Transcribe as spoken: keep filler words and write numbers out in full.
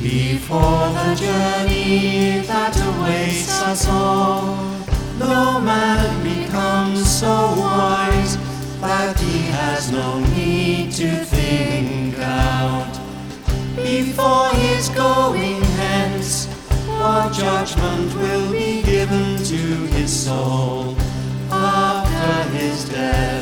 Before the journey that awaits us all, no man becomes so wise that he has no need to think out, before his going hence, what judgment will be given to his soul after his death.